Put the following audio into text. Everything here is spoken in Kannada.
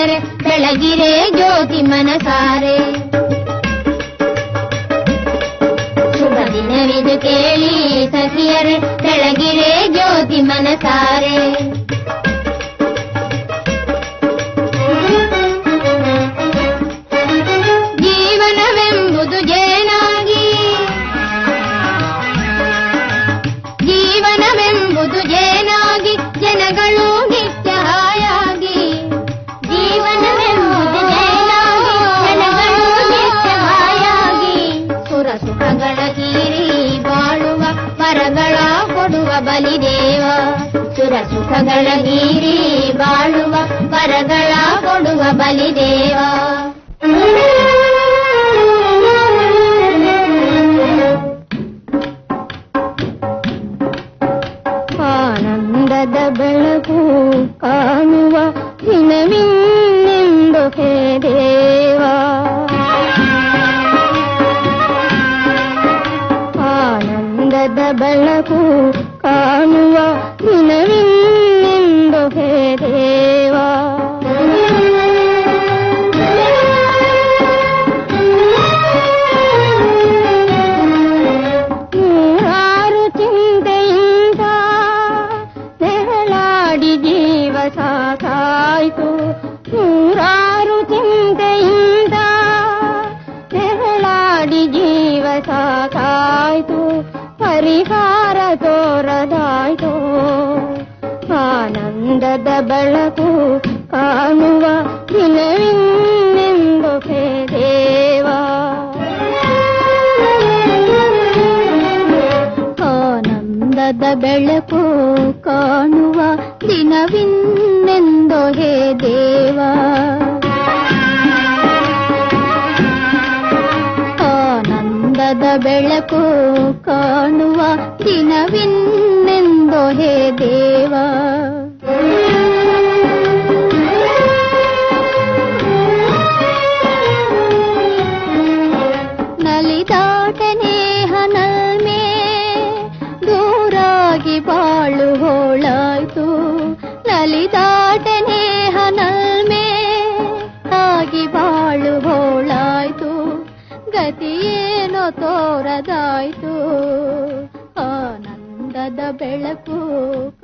ಸಖಿಯರೆ ಬೆಳಗಿರೆ ಜ್ಯೋತಿ ಮನಸಾರೆ. ಶುಭ ದಿನವಿದು ಕೇಳಿ ಸಖಿಯರೆ ಬೆಳಗಿರೆ ಜ್ಯೋತಿ ಮನಸಾರೆ. ಜೀವನವೆಂಬುದು ಜೇನಾಗಿ ಜನಗಳು ನಿತ್ಯ ಹಾಯಾಗಿ. ಜೀವನವೆಂಬುದು ಜೇನಾಗಿ ಜನಗಳು ನಿತ್ಯ ಹಾಯಾಗಿ. ಸುರ ಸುಖಗಳ ಕೀರಿ ಬಾಳುವ ವರಗಳ ಕೊಡುವ ಬಲಿದೇವ. ಸುರ ಸುಖಗಳ ಕೀರಿ ಬಾಳುವ ವರಗಳ ಕೊಡುವ ಬಲಿದೇವ. ಆನಂದದ ಬೆಳಕು ಕಾಣುವ ದಿನವಿನ್ನೆಂದು ಹೇ ದೇವ. ಆನಂದದ ಬೆಳಕು ಕಾಣುವ ದಿನವಿನ್ನೆಂದು ಹೇ ದೇವ. ಸಾಕಾಯ್ತು ನೂರಾರು ಚಿಂತೆಯಿಂದ ನೆರಳಾಡಿ ಜೀವ ಸಾಕಾಯ್ತು. ಪರಿಹಾರ ತೋರದಾಯ್ತು. ಆನಂದದ ಬೆಳಕು ಕಾಣುವ ದಿನವಿನ್ನೆಂದು ಹೇ ದೇವ. ಆನಂದದ ಬೆಳಕು ಕಾಣುವ ದಿನವಿನ್ನೆಂದು ಹೇ ದೇವ. ಆನಂದದ ಬೆಳಕು ಕಾಣುವ ದಿನವಿನ್ನೆಂದು ಹೇ ದೇವ. ನಲಿದಾಟನೆ ಹನಲ್ಮೆ ದೂರಾಗಿ ಬಾಳು ಹೋಳಾಯ್ತು. ನಲಿದಾಟನೆ ಹನಲ್ಮೆ ಆಗಿ ಬಾಳು ಹೋಳಾಯ್ತು. ಗತಿಯೇನೋ ತೋರದಾಯ್ತು. ಆನಂದದ ಬೆಳಕು